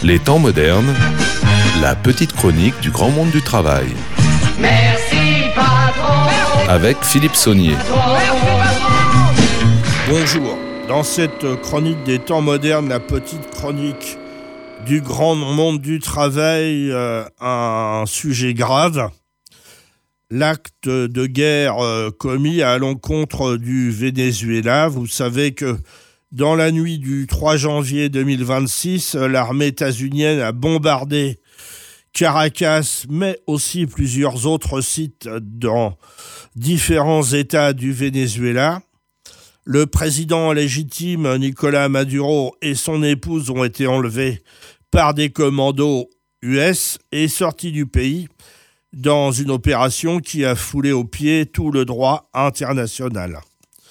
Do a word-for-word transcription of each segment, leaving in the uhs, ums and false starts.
Les temps modernes, la petite chronique du grand monde du travail. Merci patron. Avec Philippe Saunier. Bonjour. Dans cette chronique des temps modernes, la petite chronique du grand monde du travail, euh, un sujet grave. L'acte de guerre euh, commis à l'encontre du Venezuela. Vous savez que dans la nuit du trois janvier deux mille vingt-six, l'armée états-unienne a bombardé Caracas, mais aussi plusieurs autres sites dans différents États du Venezuela. Le président légitime Nicolás Maduro et son épouse ont été enlevés par des commandos U S et sortis du pays dans une opération qui a foulé aux pieds tout le droit international.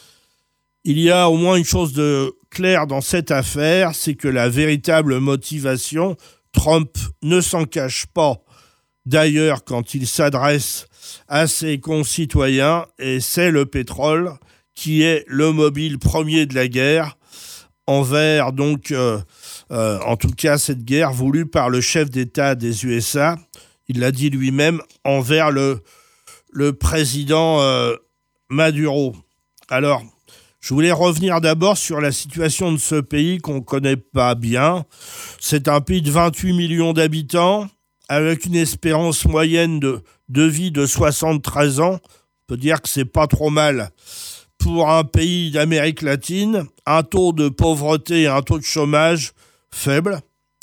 Il y a au moins une chose de claire dans cette affaire, c'est que la véritable motivation, Trump ne s'en cache pas d'ailleurs quand il s'adresse à ses concitoyens, et c'est le pétrole qui est le mobile premier de la guerre envers donc, euh, euh, en tout cas cette guerre voulue par le chef d'État des U S A, il l'a dit lui-même, envers le, le président euh, Maduro. Alors, je voulais revenir d'abord sur la situation de ce pays qu'on ne connaît pas bien. C'est un pays de vingt-huit millions d'habitants, avec une espérance moyenne de, de vie de soixante-treize ans. On peut dire que c'est pas trop mal pour un pays d'Amérique latine. Un taux de pauvreté et un taux de chômage faible.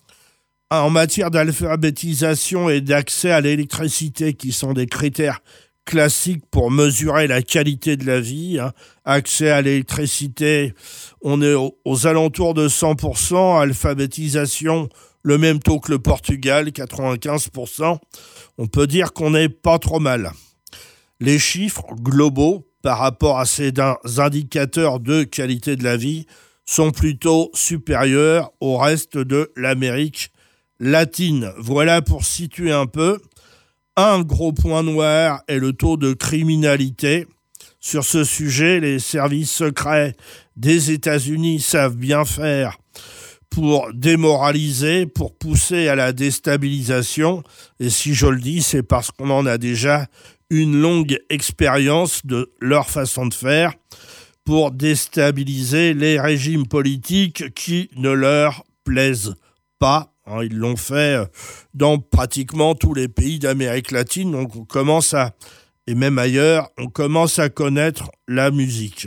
En matière d'alphabétisation et d'accès à l'électricité, qui sont des critères classiques pour mesurer la qualité de la vie, hein. Accès à l'électricité, on est aux, aux alentours de cent pour cent. Alphabétisation, le même taux que le Portugal, quatre-vingt-quinze pour cent. On peut dire qu'on n'est pas trop mal. Les chiffres globaux par rapport à ces indicateurs de qualité de la vie sont plutôt supérieurs au reste de l'Amérique latine. Voilà pour situer un peu. Un gros point noir est le taux de criminalité. Sur ce sujet, les services secrets des États-Unis savent bien faire pour démoraliser, pour pousser à la déstabilisation. Et si je le dis, c'est parce qu'on en a déjà une longue expérience de leur façon de faire pour déstabiliser les régimes politiques qui ne leur plaisent pas. Ils l'ont fait dans pratiquement tous les pays d'Amérique latine, donc on commence à, et même ailleurs, on commence à connaître la musique.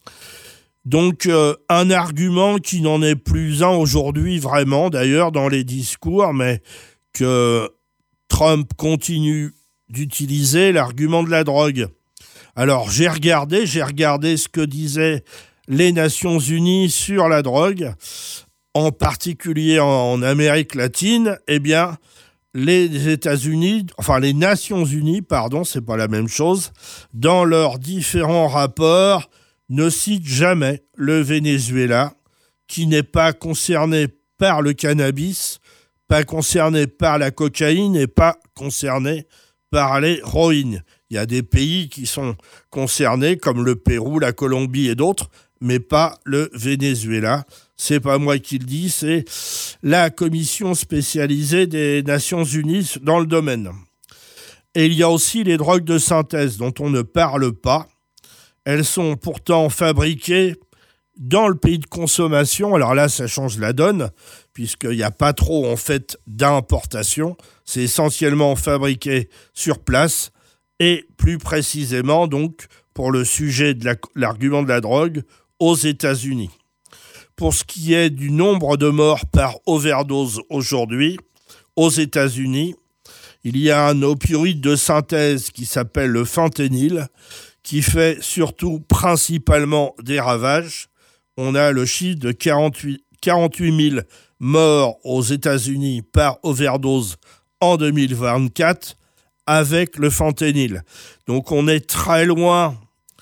Donc euh, un argument qui n'en est plus un aujourd'hui vraiment, d'ailleurs dans les discours, mais que Trump continue d'utiliser, l'argument de la drogue. Alors j'ai regardé, j'ai regardé ce que disaient les Nations Unies sur la drogue, en particulier en Amérique latine. Eh bien, les États-Unis, enfin les Nations Unies, pardon, c'est pas la même chose, dans leurs différents rapports, ne citent jamais le Venezuela, qui n'est pas concerné par le cannabis, pas concerné par la cocaïne et pas concerné par l'héroïne. Il y a des pays qui sont concernés, comme le Pérou, la Colombie et d'autres, mais pas le Venezuela. C'est pas moi qui le dis, c'est la commission spécialisée des Nations Unies dans le domaine. Et il y a aussi les drogues de synthèse dont on ne parle pas. Elles sont pourtant fabriquées dans le pays de consommation. Alors là, ça change la donne, puisqu'il n'y a pas trop en fait d'importation. C'est essentiellement fabriqué sur place et plus précisément donc pour le sujet de la, l'argument de la drogue aux États-Unis. Pour ce qui est du nombre de morts par overdose aujourd'hui, aux États-Unis, il y a un opioïde de synthèse qui s'appelle le fentanyl, qui fait surtout principalement des ravages. On a le chiffre de quarante-huit mille morts aux États-Unis par overdose en deux mille vingt-quatre avec le fentanyl. Donc on est très loin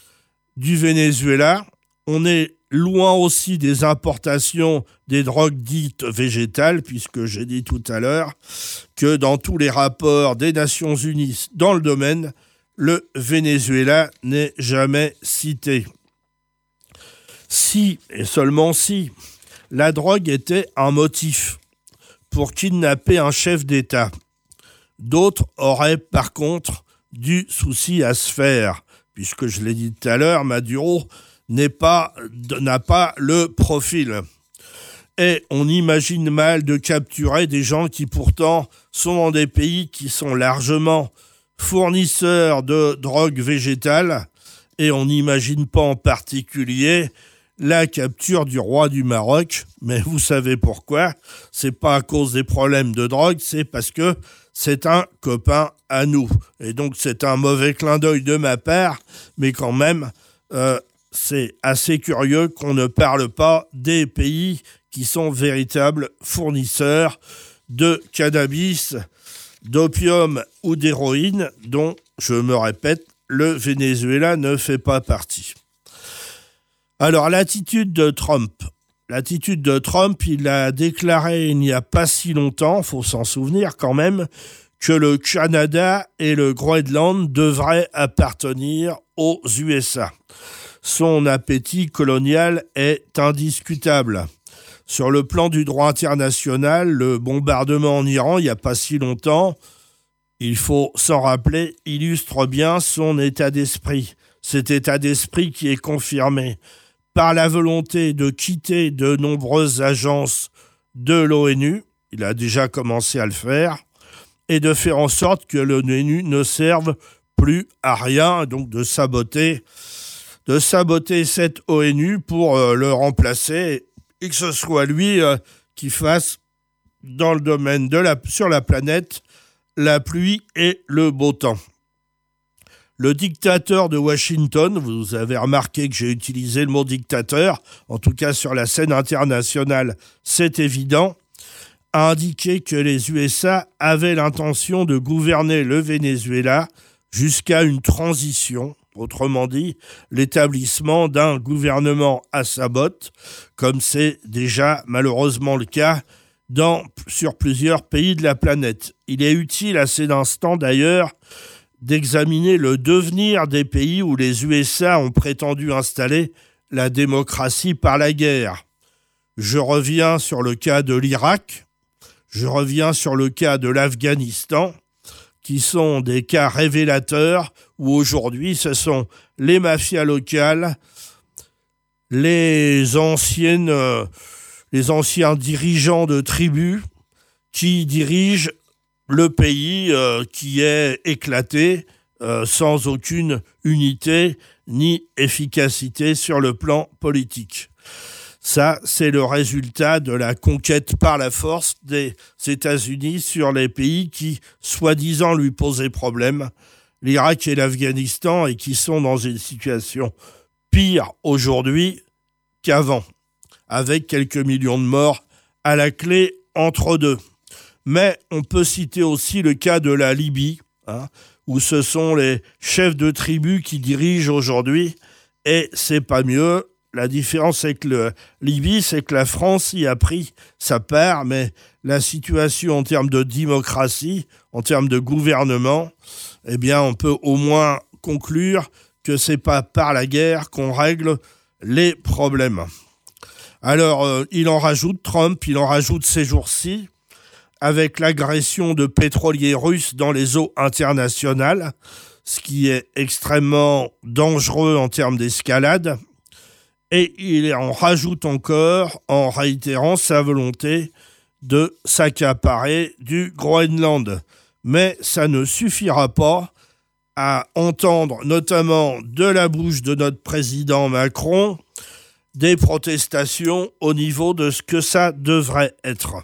du Venezuela, on est loin aussi des importations des drogues dites végétales, puisque j'ai dit tout à l'heure que dans tous les rapports des Nations Unies dans le domaine, le Venezuela n'est jamais cité. Si, et seulement si, la drogue était un motif pour kidnapper un chef d'État. D'autres auraient par contre du souci à se faire, puisque je l'ai dit tout à l'heure, Maduro n'est pas, n'a pas le profil. Et on imagine mal de capturer des gens qui pourtant sont dans des pays qui sont largement fournisseurs de drogues végétales, et on n'imagine pas en particulier la capture du roi du Maroc. Mais vous savez pourquoi? C'est pas à cause des problèmes de drogue, c'est parce que c'est un copain à nous. Et donc c'est un mauvais clin d'œil de ma part, mais quand même, euh, c'est assez curieux qu'on ne parle pas des pays qui sont véritables fournisseurs de cannabis, d'opium ou d'héroïne, dont, je me répète, le Venezuela ne fait pas partie. Alors, l'attitude de Trump. L'attitude de Trump, il a déclaré il n'y a pas si longtemps, il faut s'en souvenir quand même, que le Canada et le Groenland devraient appartenir aux U S A. Son appétit colonial est indiscutable. Sur le plan du droit international, le bombardement en Iran, il n'y a pas si longtemps, il faut s'en rappeler, illustre bien son état d'esprit. Cet état d'esprit qui est confirmé par la volonté de quitter de nombreuses agences de l'ONU, il a déjà commencé à le faire, et de faire en sorte que l'ONU ne serve plus à rien, donc de saboter, de saboter cette ONU pour euh, le remplacer, et que ce soit lui euh, qui fasse, dans le domaine de la, sur la planète, la pluie et le beau temps. Le dictateur de Washington, vous avez remarqué que j'ai utilisé le mot dictateur, en tout cas sur la scène internationale, c'est évident, a indiqué que les U S A avaient l'intention de gouverner le Venezuela jusqu'à une transition, autrement dit, l'établissement d'un gouvernement à sa botte, comme c'est déjà malheureusement le cas dans, sur plusieurs pays de la planète. Il est utile à cet instant d'ailleurs d'examiner le devenir des pays où les U S A ont prétendu installer la démocratie par la guerre. Je reviens sur le cas de l'Irak, je reviens sur le cas de l'Afghanistan, qui sont des cas révélateurs où aujourd'hui ce sont les mafias locales, les anciennes, euh, les anciens dirigeants de tribus qui dirigent le pays euh, qui est éclaté euh, sans aucune unité ni efficacité sur le plan politique. Ça, c'est le résultat de la conquête par la force des États-Unis sur les pays qui, soi-disant, lui posaient problème, l'Irak et l'Afghanistan, et qui sont dans une situation pire aujourd'hui qu'avant, avec quelques millions de morts à la clé entre deux. Mais on peut citer aussi le cas de la Libye, hein, où ce sont les chefs de tribus qui dirigent aujourd'hui, et c'est pas mieux. La différence avec la Libye, c'est que la France y a pris sa part, mais la situation en termes de démocratie, en termes de gouvernement, eh bien, on peut au moins conclure que c'est pas par la guerre qu'on règle les problèmes. Alors, euh, il en rajoute, Trump, il en rajoute ces jours-ci, avec l'agression de pétroliers russes dans les eaux internationales, ce qui est extrêmement dangereux en termes d'escalade. Et il en rajoute encore en réitérant sa volonté de s'accaparer du Groenland. Mais ça ne suffira pas à entendre, notamment de la bouche de notre président Macron, des protestations au niveau de ce que ça devrait être.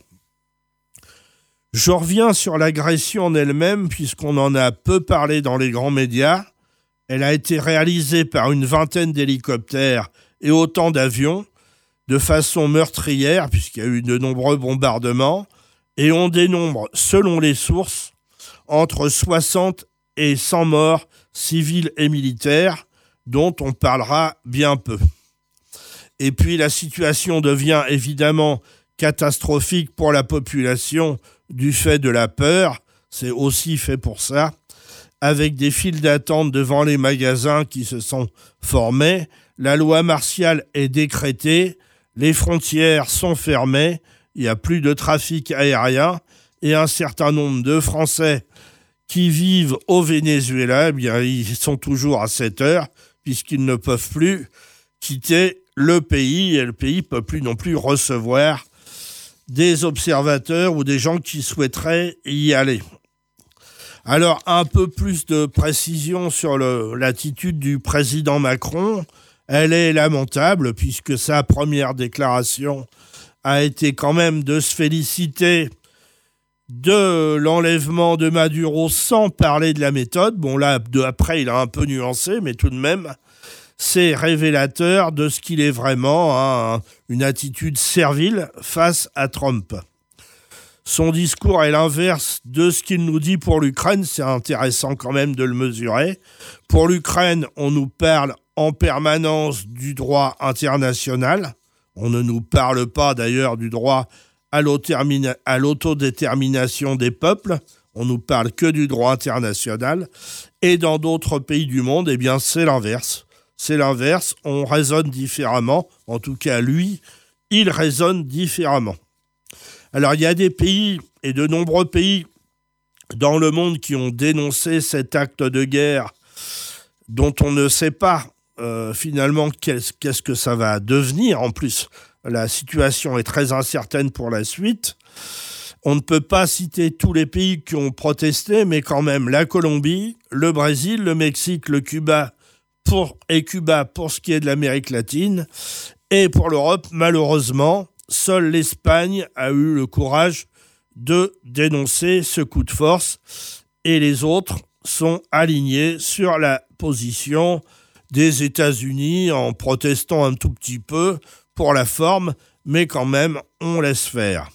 Je reviens sur l'agression en elle-même, puisqu'on en a peu parlé dans les grands médias. Elle a été réalisée par une vingtaine d'hélicoptères et autant d'avions, de façon meurtrière, puisqu'il y a eu de nombreux bombardements, et on dénombre, selon les sources, entre soixante et cent morts civils et militaires, dont on parlera bien peu. Et puis la situation devient évidemment catastrophique pour la population du fait de la peur, c'est aussi fait pour ça, avec des files d'attente devant les magasins qui se sont formés. La loi martiale est décrétée, les frontières sont fermées, il n'y a plus de trafic aérien et un certain nombre de Français qui vivent au Venezuela, eh bien, ils sont toujours à cette heure puisqu'ils ne peuvent plus quitter le pays et le pays ne peut plus non plus recevoir des observateurs ou des gens qui souhaiteraient y aller. Alors, un peu plus de précision sur le, l'attitude du président Macron. Elle est lamentable puisque sa première déclaration a été quand même de se féliciter de l'enlèvement de Maduro sans parler de la méthode. Bon, là, de, après, il a un peu nuancé, mais tout de même, c'est révélateur de ce qu'il est vraiment, hein, une attitude servile face à Trump. Son discours est l'inverse de ce qu'il nous dit pour l'Ukraine. C'est intéressant quand même de le mesurer. Pour l'Ukraine, on nous parle en permanence du droit international. On ne nous parle pas d'ailleurs du droit à l'autodétermination des peuples. On nous parle que du droit international. Et dans d'autres pays du monde, eh bien, c'est l'inverse. C'est l'inverse. On raisonne différemment. En tout cas, lui, il raisonne différemment. Alors, il y a des pays, et de nombreux pays dans le monde, qui ont dénoncé cet acte de guerre dont on ne sait pas euh, finalement qu'est-ce, qu'est-ce que ça va devenir. En plus, la situation est très incertaine pour la suite. On ne peut pas citer tous les pays qui ont protesté, mais quand même la Colombie, le Brésil, le Mexique, le Cuba pour, et Cuba pour ce qui est de l'Amérique latine. Et pour l'Europe, malheureusement, seule l'Espagne a eu le courage de dénoncer ce coup de force et les autres sont alignés sur la position des États-Unis en protestant un tout petit peu pour la forme, mais quand même, on laisse faire.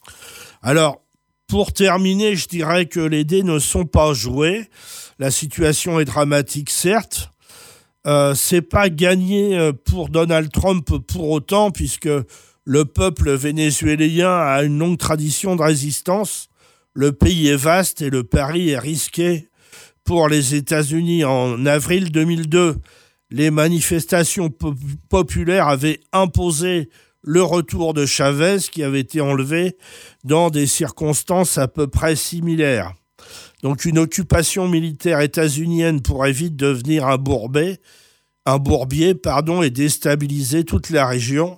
Alors, pour terminer, je dirais que les dés ne sont pas joués. La situation est dramatique, certes. Euh, c'est pas gagné pour Donald Trump pour autant, puisque le peuple vénézuélien a une longue tradition de résistance. Le pays est vaste et le pari est risqué pour les États-Unis. En avril deux mille deux, les manifestations po- populaires avaient imposé le retour de Chavez, qui avait été enlevé dans des circonstances à peu près similaires. Donc une occupation militaire états-unienne pourrait vite devenir un bourbier, un bourbier pardon, et déstabiliser toute la région.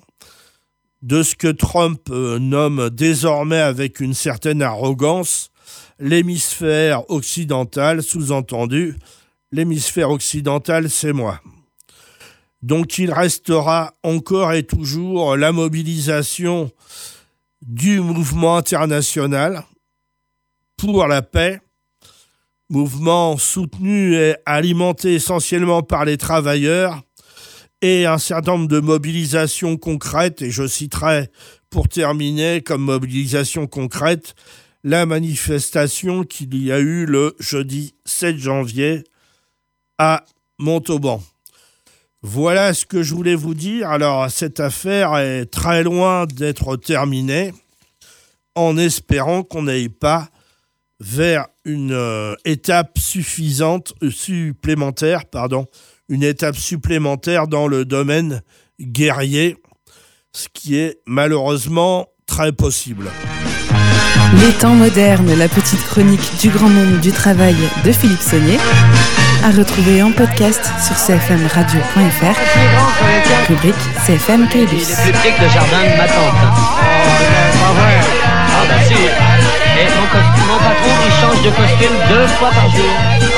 De ce que Trump euh, nomme désormais avec une certaine arrogance l'hémisphère occidental, sous-entendu, l'hémisphère occidental, c'est moi. Donc il restera encore et toujours la mobilisation du mouvement international pour la paix, mouvement soutenu et alimenté essentiellement par les travailleurs, et un certain nombre de mobilisations concrètes, et je citerai pour terminer comme mobilisation concrète la manifestation qu'il y a eu le jeudi sept janvier à Montauban. Voilà ce que je voulais vous dire. Alors, cette affaire est très loin d'être terminée, en espérant qu'on n'aille pas vers une euh, étape suffisante, euh, supplémentaire, pardon, une étape supplémentaire dans le domaine guerrier, ce qui est malheureusement très possible. Les temps modernes, la petite chronique du grand monde du travail de Philippe Saunier, à retrouver en podcast sur c f m radio point f r, rubrique C F M Caylus. Il est plus petit que le jardin de ma tante. Oh, pas vrai. Ah bah si. Et mon, co- mon patron, il change de costume deux fois par jour.